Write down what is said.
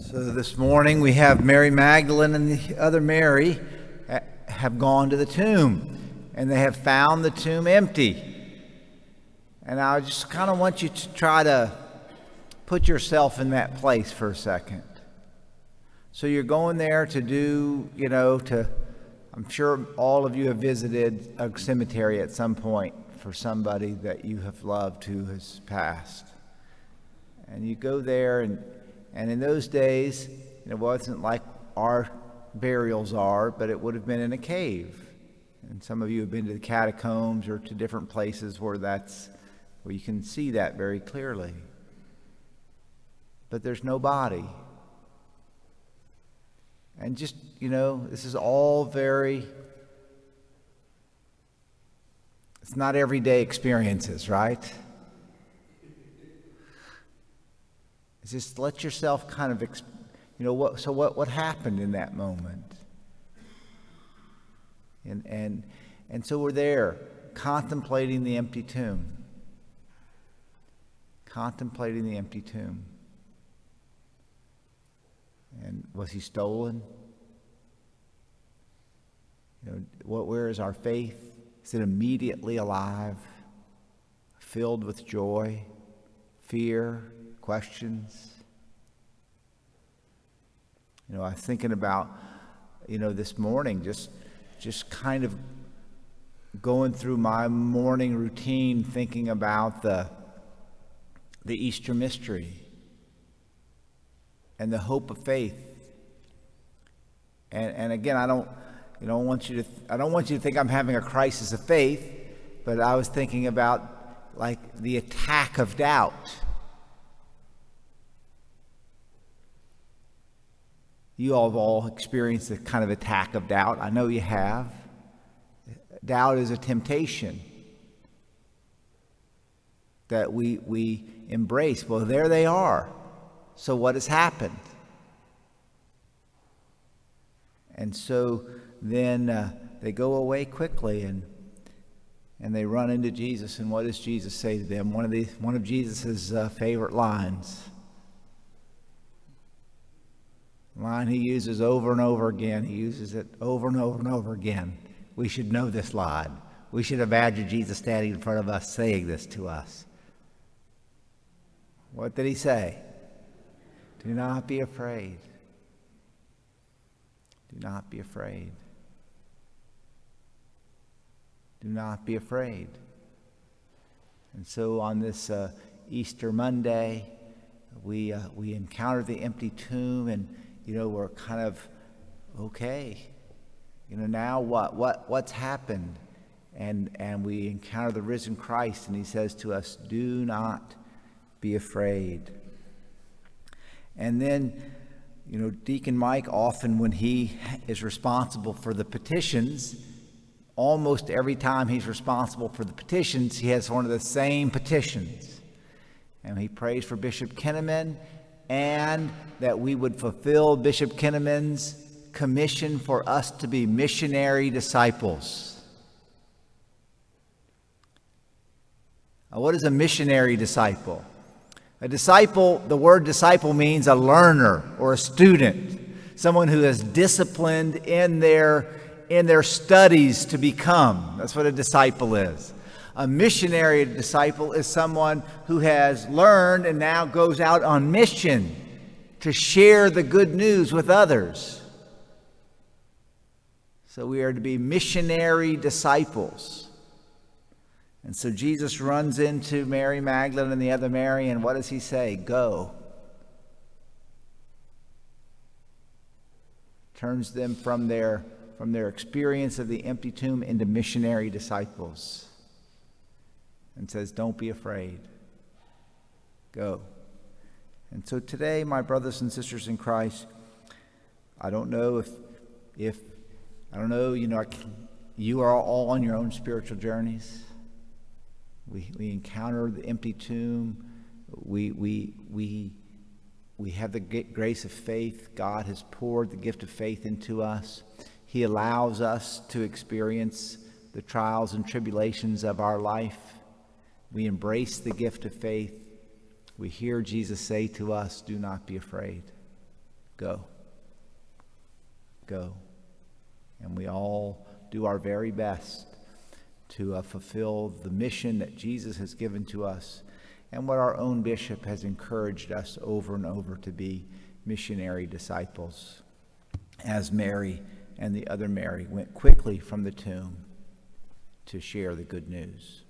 So this morning we have Mary Magdalene and the other Mary have gone to the tomb, and they have found the tomb empty. And I just kind of want you to try to put yourself in that place for a second. So you're going there to do, I'm sure all of you have visited a cemetery at some point for somebody that you have loved who has passed. And you go there, and in those days, it wasn't like our burials are, but it would have been in a cave. And some of you have been to the catacombs or to different places where you can see that very clearly. But there's no body. And just, this is all it's not everyday experiences, right? It's just let yourself kind of, what happened in that moment? And so we're there contemplating the empty tomb. Contemplating the empty tomb. And was he stolen? Where is our faith? Is it immediately alive? Filled with joy, fear, questions? I was thinking about, this morning, just kind of going through my morning routine, thinking about the Easter mystery and the hope of faith. And again, I don't want you to think I'm having a crisis of faith, but I was thinking about like the attack of doubt. You all have all experienced a kind of attack of doubt. I know you have. Doubt is a temptation that we embrace. Well, there they are. So what has happened? And so then they go away quickly and they run into Jesus. And what does Jesus say to them? One of Jesus's favorite lines. Line he uses over and over again. He uses it over and over and over again. We should know this line. We should imagine Jesus standing in front of us saying this to us. What did he say? Do not be afraid. Do not be afraid. Do not be afraid. And so on this Easter Monday, we encounter the empty tomb, and we're kind of okay. Now what's happened? And we encounter the risen Christ, and he says to us, do not be afraid. And then, Deacon Mike, often when he is responsible for the petitions, almost every time he's responsible for the petitions, he has one of the same petitions. And he prays for Bishop Kinnaman, and that we would fulfill Bishop Kinnaman's commission for us to be missionary disciples. What is a missionary disciple? A disciple, the word disciple means a learner or a student, someone who is disciplined in their studies to become. That's what a disciple is. A missionary disciple is someone who has learned and now goes out on mission to share the good news with others. So we are to be missionary disciples. And so Jesus runs into Mary Magdalene and the other Mary, and what does he say? Go. Turns them from their experience of the empty tomb into missionary disciples. And says, don't be afraid. Go. And so today, my brothers and sisters in Christ, I don't know you are all on your own spiritual journeys. We encounter the empty tomb. We have the grace of faith. God has poured the gift of faith into us. He allows us to experience the trials and tribulations of our life. We embrace the gift of faith. We hear Jesus say to us, do not be afraid. go. Go. And we all do our very best to fulfill the mission that Jesus has given to us and what our own bishop has encouraged us over and over to be missionary disciples. As Mary and the other Mary went quickly from the tomb to share the good news.